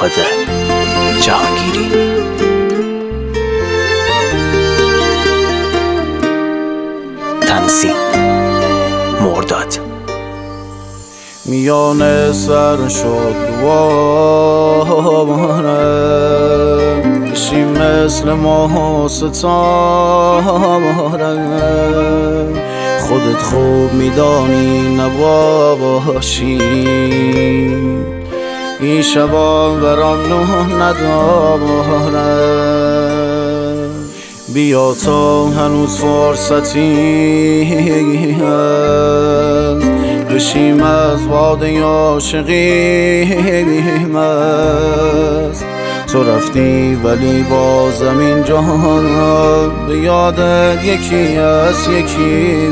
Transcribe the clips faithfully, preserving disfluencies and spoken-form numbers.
فرهاد جهانگیری. تنظیم مرداد. میان سر شد دوارم بشی مثل ماه و ستارم، خودت خوب میدانی نباشی این شبا برام نه ندارم. بیا تا هنوز فرصتی هست بشیم از باده عاشقی مست. تو رفتی ولی بازم این جهان به یادت یکی از یکی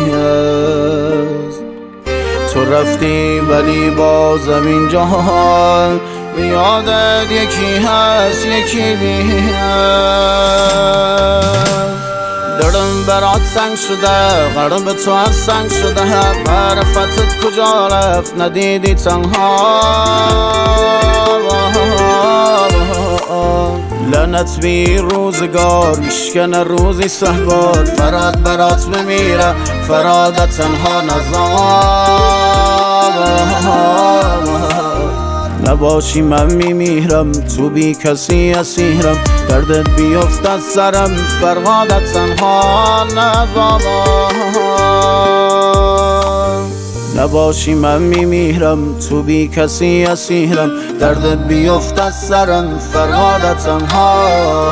هست. تو رفتی ولی بازم این جهان به یادت یکی هست یکی هست. دلم برات سنگ شده، قلب تو از سنگ شده، معرفتت کجا رفت ندیدی تنها. لعنت بی روزگار میشکنه روزی سهبار، فراد برات بمیره فرادت تنها نزار. نباشی من میمیرم تو بی کسی اسیرم، دردت بیفت از سرم فرهادت تنها نزار. نباشی من میمیرم تو بی کسی اسیرم، دردت بیفت از سرم فرهادت تنها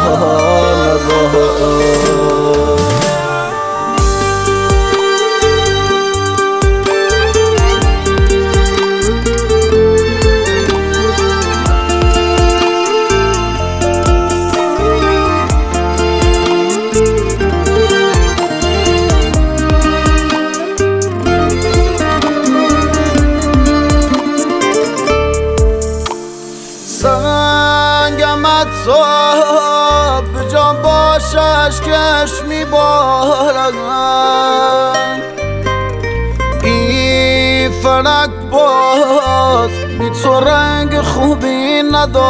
نزار. سنگمت تو به جان باشش کش میبارد، این فلک باز بی تو رنگ خوبی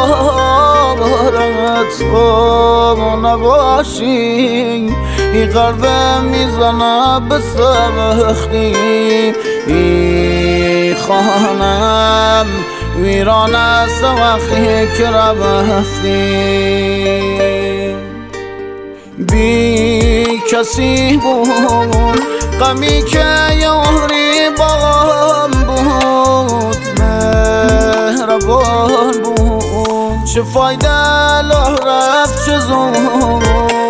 ندارد. تو نباشی این قلب میزنه به سبختی، این خانم ویران است وقتی که رفتی. بی کسی بود غمی که یاری باغم بود، مهربان بود چه فایده له رفت چه زود.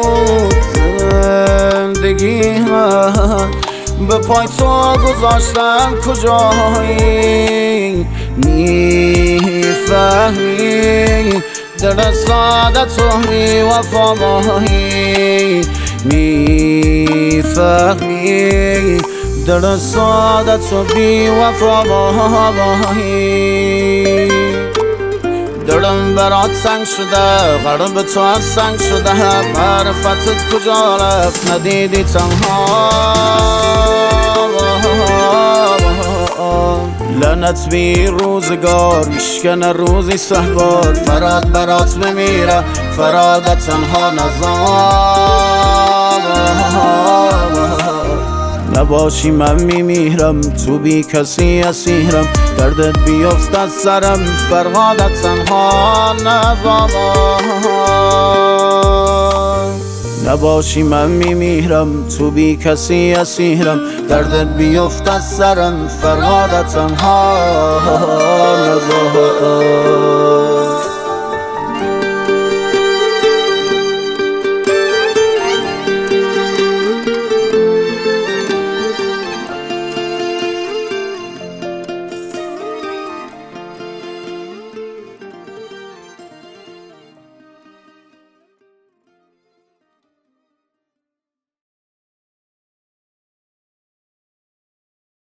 زندگی من به پای تو گذاشتم کجایی، میفهمی دل ساده تو بی وفایی، میفهمی دل ساده تو بی وفایی. دلم برات سنگ شده، قلب تو از سنگ شده، معرفتت کجا رفت ندیدی تنها. لعنت بی روزگار میشکنه روزی سهبار، فراد برات بمیره فرادت تنها نزار. نباشی من میمیرم تو بی کسی اسیرم، دردت بیفت از سرم فرهادت تنها نزار. نباشی من میمیرم تو بی کسی اسیرم، دردت بیفت از سرم فرهادت تنها نزار.